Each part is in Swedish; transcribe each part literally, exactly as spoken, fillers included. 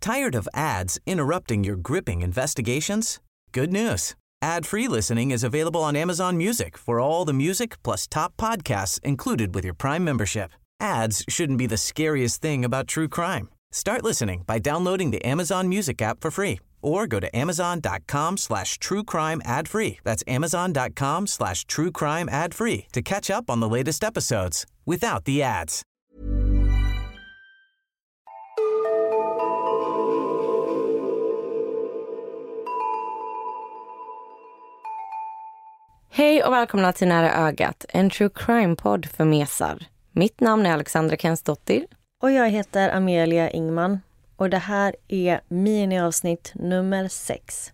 Tired of ads interrupting your gripping investigations? Good news. Ad-free listening is available on Amazon Music for all the music plus top podcasts included with your Prime membership. Ads shouldn't be the scariest thing about true crime. Start listening by downloading the Amazon Music app for free or go to amazon.com slash true crime ad free. That's amazon.com slash true crime ad free to catch up on the latest episodes without the ads. Hej och välkomna till Nära ögat, en true crime-podd för mesar. Mitt namn är Alexandra Kensdottir. Och jag heter Amelia Ingman. Och det här är miniavsnitt nummer sex.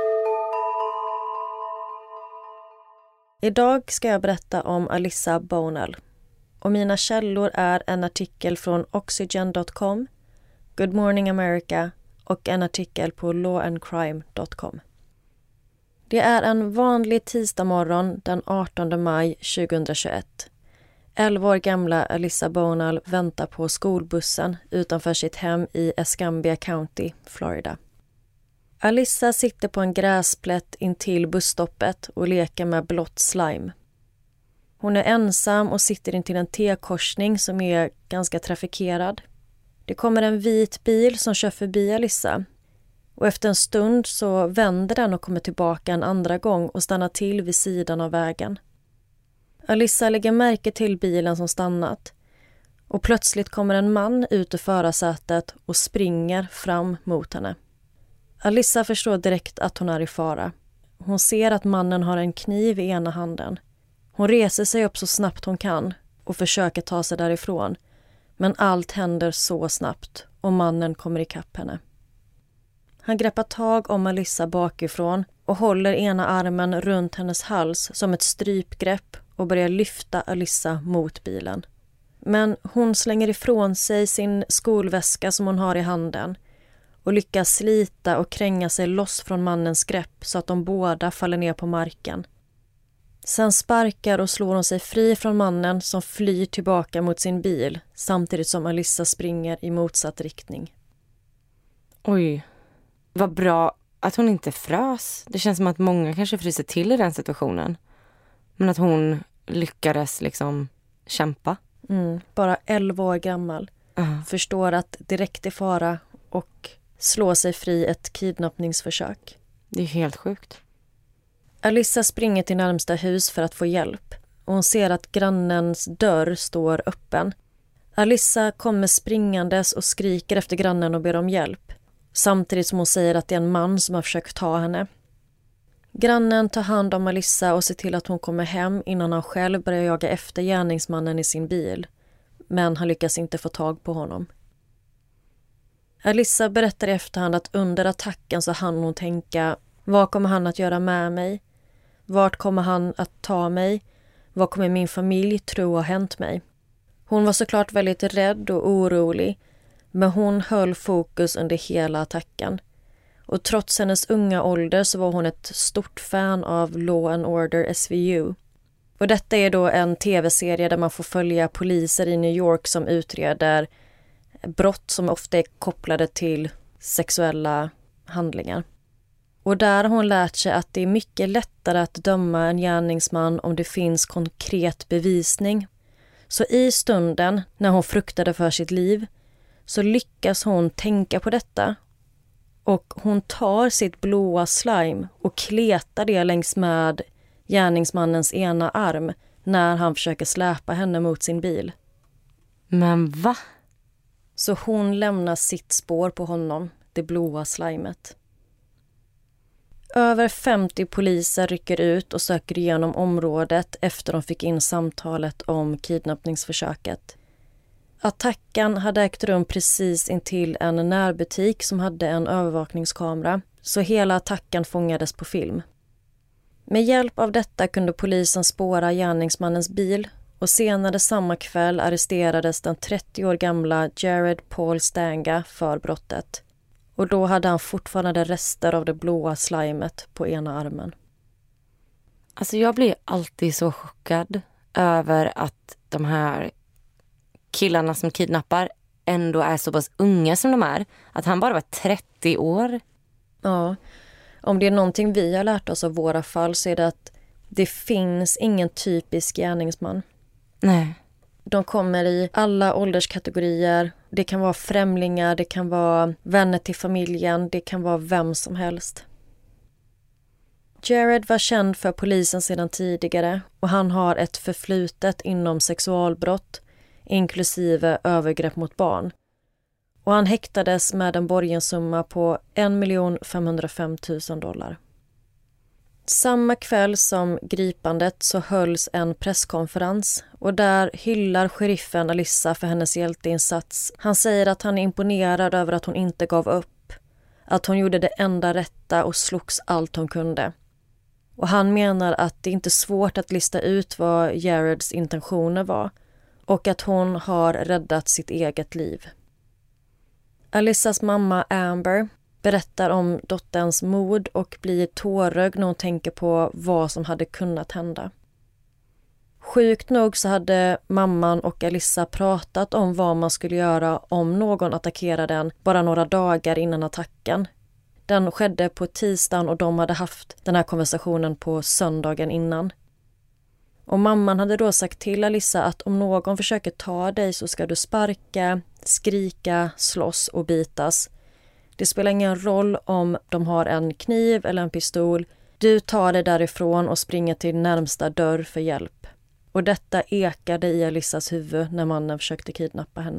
Idag ska jag berätta om Alyssa Bonell. Och mina källor är en artikel från oxygen dot com, Good Morning America och en artikel på law and crime dot com. Det är en vanlig tisdag morgon den artonde maj tjugohundratjugoett. elva år gamla Alyssa Bonell väntar på skolbussen utanför sitt hem i Escambia County, Florida. Alyssa sitter på en gräsplätt intill busstoppet och leker med blått slime. Hon är ensam och sitter intill en T-korsning som är ganska trafikerad. Det kommer en vit bil som kör förbi Alyssa. Och efter en stund så vänder den och kommer tillbaka en andra gång och stannar till vid sidan av vägen. Alyssa lägger märke till bilen som stannat. Och plötsligt kommer en man ut ur förarsätet och springer fram mot henne. Alyssa förstår direkt att hon är i fara. Hon ser att mannen har en kniv i ena handen. Hon reser sig upp så snabbt hon kan och försöker ta sig därifrån. Men allt händer så snabbt och mannen kommer ikapp henne. Han greppar tag om Alyssa bakifrån och håller ena armen runt hennes hals som ett strypgrepp och börjar lyfta Alyssa mot bilen. Men hon slänger ifrån sig sin skolväska som hon har i handen och lyckas slita och kränga sig loss från mannens grepp så att de båda faller ner på marken. Sen sparkar och slår hon sig fri från mannen som flyr tillbaka mot sin bil samtidigt som Alyssa springer i motsatt riktning. Oj, vad bra att hon inte frös. Det känns som att många kanske fryser till i den situationen. Men att hon lyckades liksom kämpa. Mm, bara elva år gammal. Uh. Förstår att direkt är fara och slår sig fri ett kidnappningsförsök. Det är helt sjukt. Alyssa springer till närmsta hus för att få hjälp. Och hon ser att grannens dörr står öppen. Alyssa kommer springandes och skriker efter grannen och ber om hjälp. Samtidigt som hon säger att det är en man som har försökt ta henne. Grannen tar hand om Alyssa och ser till att hon kommer hem innan han själv börjar jaga efter gärningsmannen i sin bil. Men han lyckas inte få tag på honom. Alyssa berättar i efterhand att under attacken så hann hon tänka: vad kommer han att göra med mig? Vart kommer han att ta mig? Vad kommer min familj tro har hänt mig? Hon var såklart väldigt rädd och orolig, men hon höll fokus under hela attacken. Och trots hennes unga ålder så var hon ett stort fan av Law and Order S V U. Och detta är då en tv-serie där man får följa poliser i New York som utreder brott som ofta är kopplade till sexuella handlingar. Och där har hon lärt sig att det är mycket lättare att döma en gärningsman om det finns konkret bevisning. Så i stunden när hon fruktade för sitt liv så lyckas hon tänka på detta. Och hon tar sitt blåa slime och kletar det längs med gärningsmannens ena arm när han försöker släpa henne mot sin bil. Men va? Så hon lämnar sitt spår på honom, det blåa slimet. Över femtio poliser rycker ut och söker igenom området efter de fick in samtalet om kidnappningsförsöket. Attacken hade ägt rum precis intill en närbutik som hade en övervakningskamera, så hela attacken fångades på film. Med hjälp av detta kunde polisen spåra gärningsmannens bil och senare samma kväll arresterades den trettio år gamla Jared Paul Stanga för brottet. Och då hade han fortfarande rester av det blåa slimet på ena armen. Alltså jag blir alltid så chockad över att de här killarna som kidnappar ändå är så pass unga som de är. Att han bara var trettio år. Ja, om det är någonting vi har lärt oss av våra fall så är det att det finns ingen typisk gärningsman. Nej. De kommer i alla ålderskategorier. Det kan vara främlingar, det kan vara vänner till familjen, det kan vara vem som helst. Jared var känd för polisen sedan tidigare och han har ett förflutet inom sexualbrott, inklusive övergrepp mot barn. Och han häktades med en borgensumma på en miljon femhundrafem tusen dollar. Samma kväll som gripandet så hölls en presskonferens och där hyllar sheriffen Alyssa för hennes hjälteinsats. Han säger att han är imponerad över att hon inte gav upp, att hon gjorde det enda rätta och slogs allt hon kunde. Och han menar att det inte är svårt att lista ut vad Jareds intentioner var och att hon har räddat sitt eget liv. Alyssas mamma Amber berättar om dotterns mod och blir tårögd när hon tänker på vad som hade kunnat hända. Sjukt nog så hade mamman och Alyssa pratat om vad man skulle göra om någon attackerade den bara några dagar innan attacken. Den skedde på tisdagen och de hade haft den här konversationen på söndagen innan. Och mamman hade då sagt till Alyssa att om någon försöker ta dig så ska du sparka, skrika, slåss och bitas. Det spelar ingen roll om de har en kniv eller en pistol. Du tar dig därifrån och springer till närmsta dörr för hjälp. Och detta ekade i Alyssas huvud när mannen försökte kidnappa henne.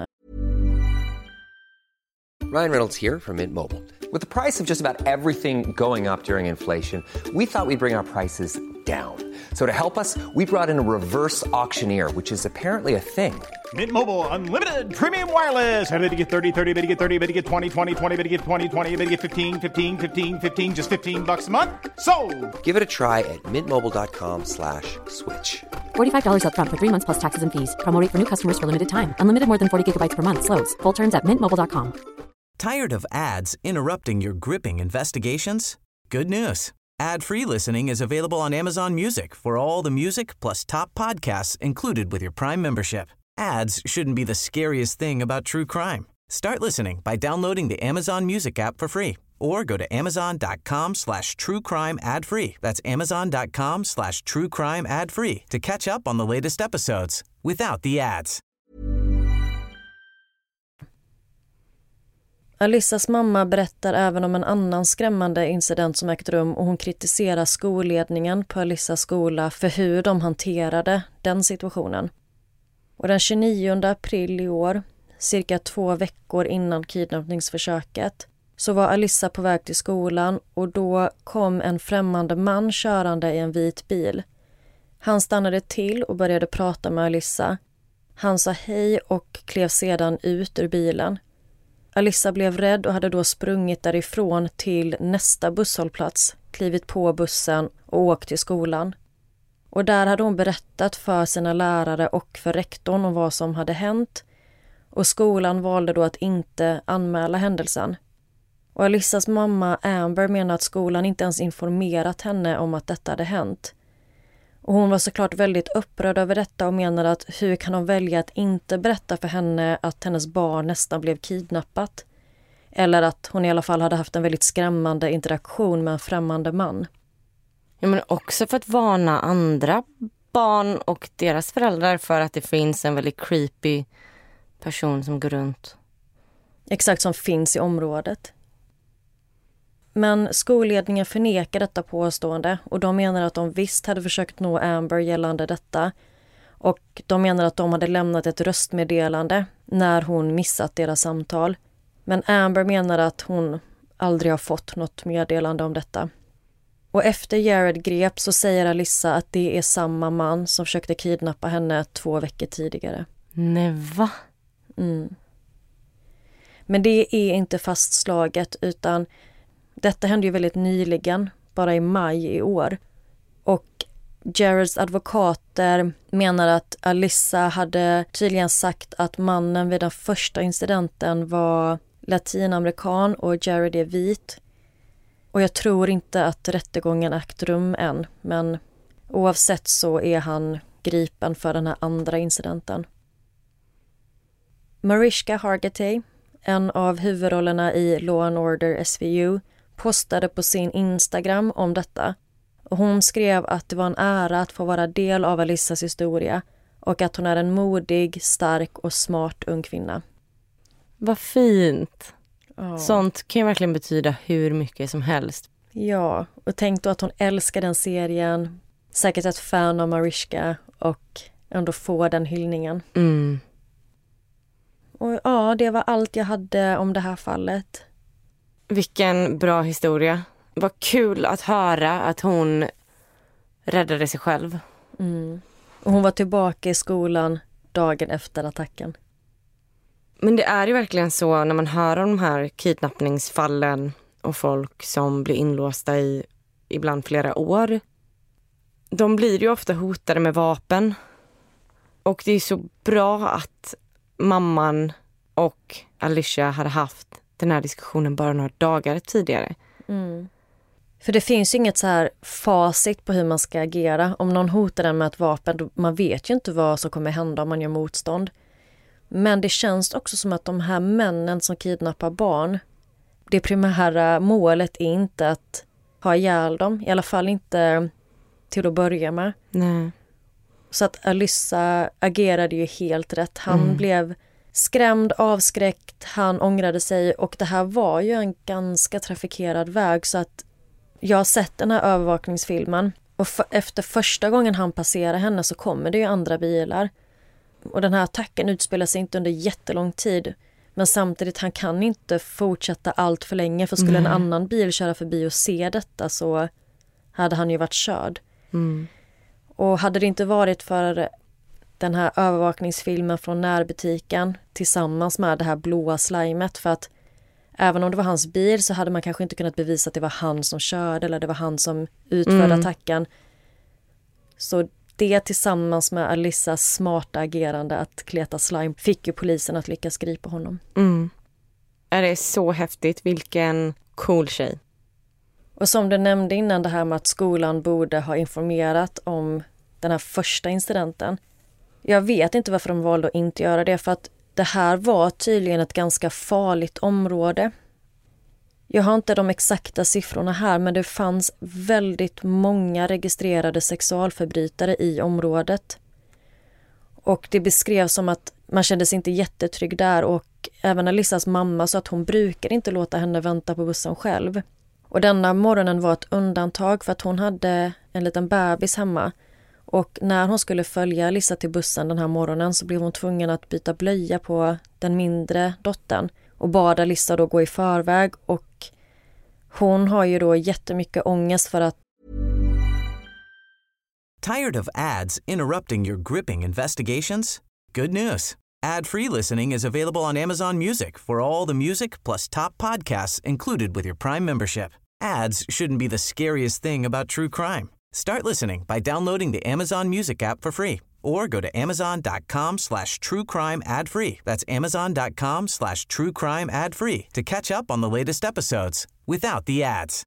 Ryan Reynolds here from Mint Mobile. With the price of just about everything going up during inflation, we thought we'd bring our prices down. So to help us, we brought in a reverse auctioneer, which is apparently a thing. Mint Mobile Unlimited Premium Wireless. How to get thirty, thirty, how to get thirty, how to get twenty, twenty, twenty, how to get twenty, twenty, how to get fifteen, fifteen, fifteen, fifteen, just fifteen bucks a month? Sold! Give it a try at mintmobile.com slash switch. forty-five dollars up front for three months plus taxes and fees. Promo rate for new customers for limited time. Unlimited more than forty gigabytes per month. Slows full terms at mint mobile dot com. Tired of ads interrupting your gripping investigations? Good news. Ad-free listening is available on Amazon Music for all the music plus top podcasts included with your Prime membership. Ads shouldn't be the scariest thing about true crime. Start listening by downloading the Amazon Music app for free or go to amazon.com slash true crime ad free. That's amazon.com slash true crime ad free to catch up on the latest episodes without the ads. Alyssas mamma berättar även om en annan skrämmande incident som ägt rum och hon kritiserar skolledningen på Alyssas skola för hur de hanterade den situationen. Och den tjugonionde april i år, cirka två veckor innan kidnappningsförsöket, så var Alyssa på väg till skolan och då kom en främmande man körande i en vit bil. Han stannade till och började prata med Alyssa. Han sa hej och klev sedan ut ur bilen. Alyssa blev rädd och hade då sprungit därifrån till nästa busshållplats, klivit på bussen och åkt till skolan. Och där hade hon berättat för sina lärare och för rektorn om vad som hade hänt. Och skolan valde då att inte anmäla händelsen. Och Alyssas mamma Amber menar att skolan inte ens informerat henne om att detta hade hänt. Och hon var såklart väldigt upprörd över detta och menar att hur kan de välja att inte berätta för henne att hennes barn nästan blev kidnappat? Eller att hon i alla fall hade haft en väldigt skrämmande interaktion med en främmande man. Ja, men också för att varna andra barn och deras föräldrar för att det finns en väldigt creepy person som går runt. Exakt, som finns i området. Men skolledningen förnekar detta påstående och de menar att de visst hade försökt nå Amber gällande detta. Och de menar att de hade lämnat ett röstmeddelande när hon missat deras samtal. Men Amber menar att hon aldrig har fått något meddelande om detta. Och efter Jared grep så säger Alyssa att det är samma man som försökte kidnappa henne två veckor tidigare. Nej, va? Mm. Men det är inte fastslaget utan detta hände ju väldigt nyligen, bara i maj i år. Och Jareds advokater menar att Alyssa hade tydligen sagt att mannen vid den första incidenten var latinamerikan och Jared är vit. Och jag tror inte att rättegången ägt rum än, men oavsett så är han gripen för den här andra incidenten. Mariska Hargitay, en av huvudrollerna i Law and Order S V U, postade på sin Instagram om detta. Och hon skrev att det var en ära att få vara del av Alissas historia och att hon är en modig, stark och smart ung kvinna. Vad fint. Oh. Sånt kan ju verkligen betyda hur mycket som helst. Ja, och tänk då att hon älskar den serien. Säkert ett fan av Mariska och ändå få den hyllningen. Mm. Och ja, det var allt jag hade om det här fallet. Vilken bra historia. Vad kul att höra att hon räddade sig själv. Mm. Och hon var tillbaka i skolan dagen efter attacken. Men det är ju verkligen så när man hör om de här kidnappningsfallen och folk som blir inlåsta i ibland flera år. De blir ju ofta hotade med vapen. Och det är så bra att mamman och Alicia hade haft den här diskussionen bara några dagar tidigare. Mm. För det finns ju inget så här facit på hur man ska agera. Om någon hotar den med ett vapen, då, man vet ju inte vad som kommer hända om man gör motstånd. Men det känns också som att de här männen som kidnappar barn, det primära målet är inte att ha ihjäl dem. I alla fall inte till att börja med. Nej. Så att Alyssa agerade ju helt rätt. Han Mm. blev skrämd, avskräckt, han ångrade sig. Och det här var ju en ganska trafikerad väg. Så att jag har sett den här övervakningsfilmen. Och för, efter första gången han passerar henne så kommer det ju andra bilar. Och den här attacken utspelar sig inte under jättelång tid. Men samtidigt, han kan inte fortsätta allt för länge. För skulle Nej. en annan bil köra förbi och se detta så hade han ju varit körd. Mm. Och hade det inte varit för den här övervakningsfilmen från närbutiken tillsammans med det här blåa slimet, för att även om det var hans bil så hade man kanske inte kunnat bevisa att det var han som körde eller det var han som utförde Mm. attacken. Så det tillsammans med Alissas smarta agerande att kleta slime fick ju polisen att lyckas gripa honom. Mm. Är det så häftigt? Vilken cool tjej. Och som du nämnde innan, det här med att skolan borde ha informerat om den här första incidenten. Jag vet inte varför de valde att inte göra det, för att det här var tydligen ett ganska farligt område. Jag har inte de exakta siffrorna här, men det fanns väldigt många registrerade sexualförbrytare i området. Och det beskrevs som att man kände sig inte jättetrygg där, och även Alissas mamma sa att hon brukar inte låta henne vänta på bussen själv. Och denna morgonen var ett undantag för att hon hade en liten bebis hemma. Och när hon skulle följa Alissa till bussen den här morgonen så blev hon tvungen att byta blöja på den mindre dottern. Och bad Alissa då gå i förväg, och hon har ju då jättemycket ångest för att... Tired of ads interrupting your gripping investigations? Good news. Ad-free listening is available on Amazon Music for all the music plus top podcasts included with your Prime membership. Ads shouldn't be the scariest thing about true crime. Start listening by downloading the Amazon Music app for free or go to amazon.com slash true crime ad free. That's amazon.com slash true crime ad free to catch up on the latest episodes without the ads.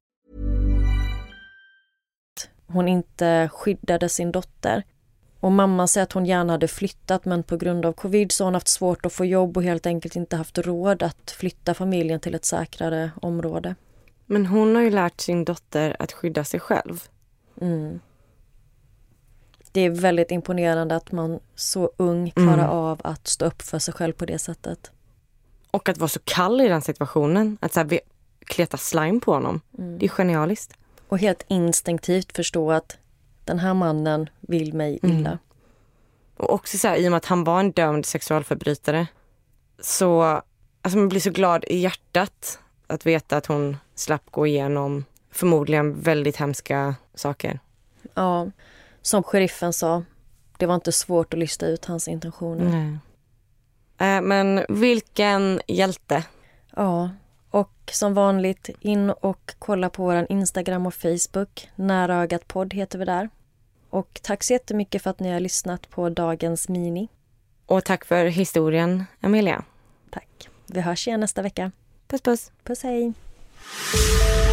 Hon inte skyddade sin dotter. Och mamma säger att hon gärna hade flyttat, men på grund av covid så har hon haft svårt att få jobb och helt enkelt inte haft råd att flytta familjen till ett säkrare område. Men hon har ju lärt sin dotter att skydda sig själv. Mm. Det är väldigt imponerande att man så ung klarar Mm. av att stå upp för sig själv på det sättet. Och att vara så kall i den situationen. Att så här, kleta slime på honom. Mm. Det är genialiskt. Och helt instinktivt förstå att den här mannen vill mig illa. Mm. Och också så här, i och med att han var en dömd sexualförbrytare. Så alltså man blir så glad i hjärtat att veta att hon slapp gå igenom förmodligen väldigt hemska saker. Ja, som sheriffen sa, det var inte svårt att lista ut hans intentioner. Nej. Äh, men vilken hjälte. Ja, och som vanligt in och kolla på vår Instagram och Facebook. Nära ögat podd heter vi där. Och tack så jättemycket för att ni har lyssnat på dagens mini. Och tack för historien, Amelia. Tack. Vi hörs igen nästa vecka. Puss puss. Puss, hej.